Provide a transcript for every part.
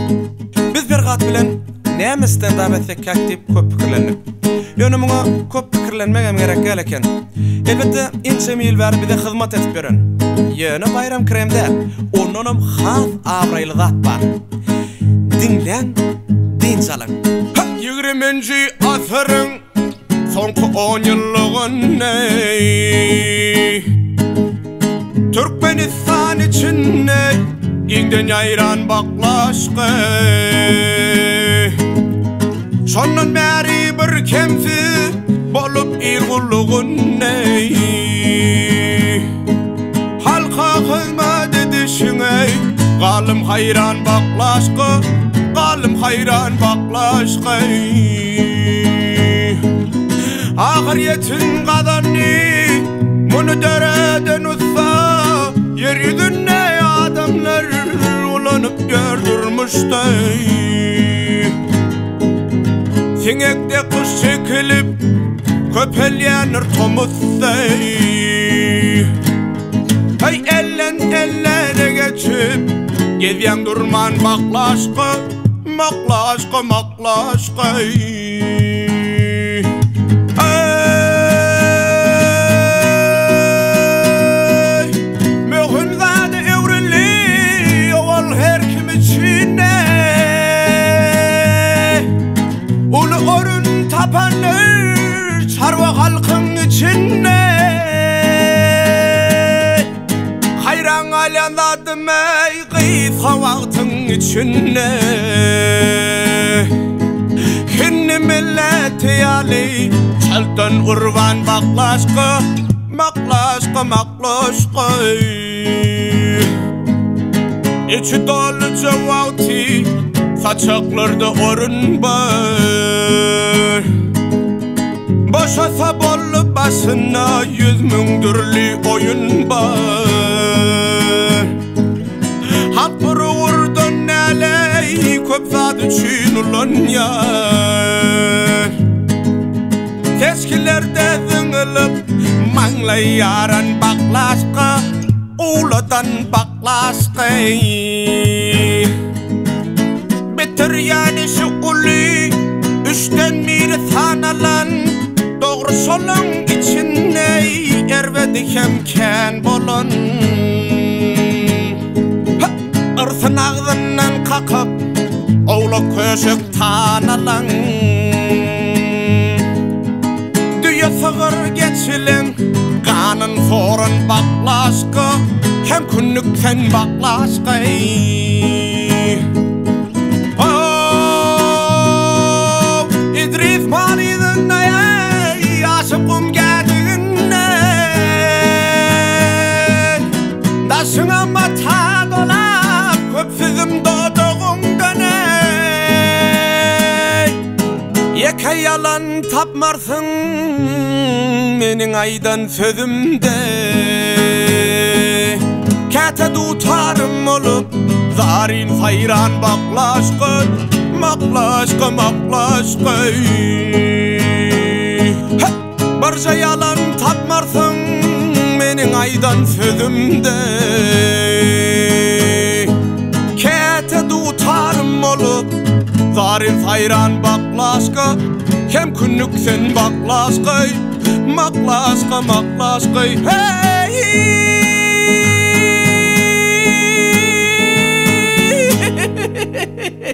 Biz bir gat bilen nämesten davet kaktyp köp pikirlenip ýönümiňe köp pikirlenmegem gerek geleken. Elbette inçe mil ber bize hyzmat etip beren. Ýöne bayram kremde onunam has abraýly zat bar. Dinlen, din salan. 20-nji asyryň soňky 10 ýyllygyny Türkmenistan içinde giňden ýaýran baklaşgy. Şondan bäri bir kemsi bolup ýylgyny halka hyzmat edişiňe galym hayran baklaşgy, galym hayran baklaşgy. Ahiriyetin gadany muny dereden utsa yer ýüzünde adamlar ulanyp gördürmüşday. Siňekde kuş çekilip köpelýänir tomuzday. Hey ellen ellere geçip gezýän durman baklaşgy, maklaşgy, maklaşgy. Tapanır çarwa halkyň içinde hayran alanadym ey gysa wagtyň içinde hinni milleti ýaly çaldan urban baklaşgy, maklaşgy, maklaşgy. İçi dolu wagty saçaklarda orun bar. Boşasa bollu başına 100 000 türlü oyun bar. Hak vururdan näle köp zat üçün ulanýar. Teskilerde zyňylyp maňlaýaran baklaşgy, uladan baklaşgy. Bitirýän işi uly üçten biri sanalan dogry şolaň içinde erwedi hemken bolan. Irsyn agzyndan kakap owla köşek tanalan. Düýe sygyr geçilen ganyn soran baklaşgy hem künnüksen baklaşgy. Daşyňa mata dolap köpsüzüm dodoğundan ýeke ýalan tapmarsyň meniň aýdan sözümde. Käte dutarym olup zarin hayran baklaşgy, maklaşgy, maklaşgy. Barja ýalan tapmarsyň meniň aýdan sözümde. Käte dutarym olup zarin hayran baklaşgy, hem künnüksen baklaşgy, maklaşgy, maklaşgy. Hey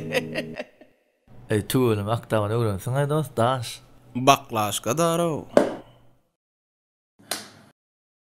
Ey tuğulum aktavan öğrensin ay dost daş. Baklaşga daro.